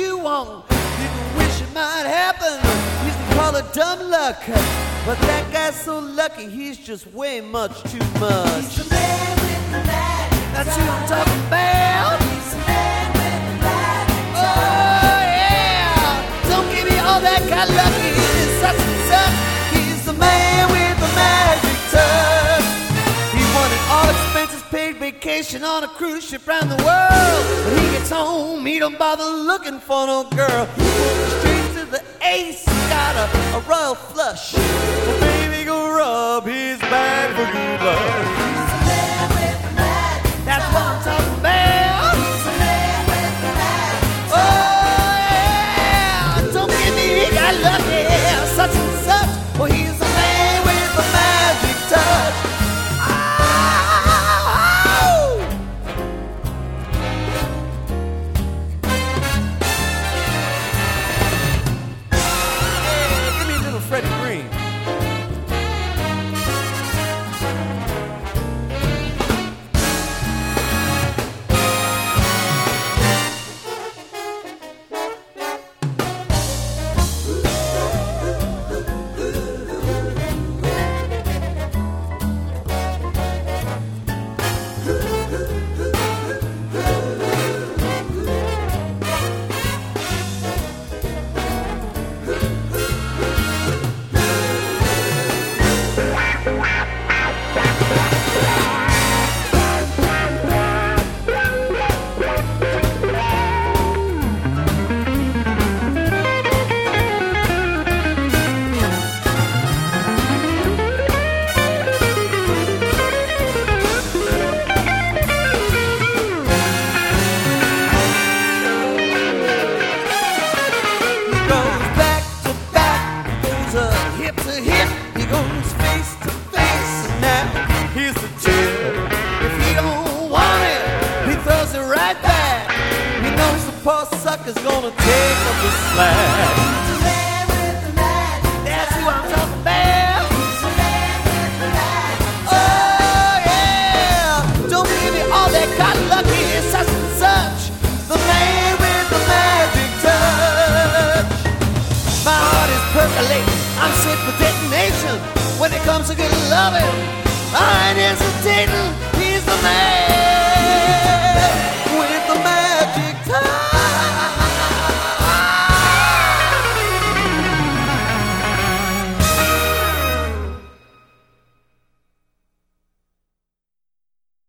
you want. You can wish it might happen, you can call it dumb luck, but that guy's so lucky, he's just way much too much. He's the man with the magic. That's who I'm talking about. He's the man with the magic. Oh yeah, don't give me all that kind of lucky. It's such and such. He's the man with the magic touch. He wanted all expenses paid, vacation on a cruise ship round the world. When he gets home, he don't bother looking for no girl. He goes straight to the ace, got a royal flush. Well, baby, go rub his back for good luck. He's the man with the magic. That's what I'm talking about. He's the man with the magic. Oh yeah, don't give me he got lucky, such and such. Well, he's the man with the magic touch. Give me a little Freddie Green. Poor sucker's gonna take up the slack. He's the man with the magic. That's who I'm talking about. He's the man with the magic. Oh yeah, don't give me all that cotton lucky, such and such. The man with the magic touch. My heart is percolating, I'm set for detonation. When it comes to good loving, I ain't hesitating. He's the man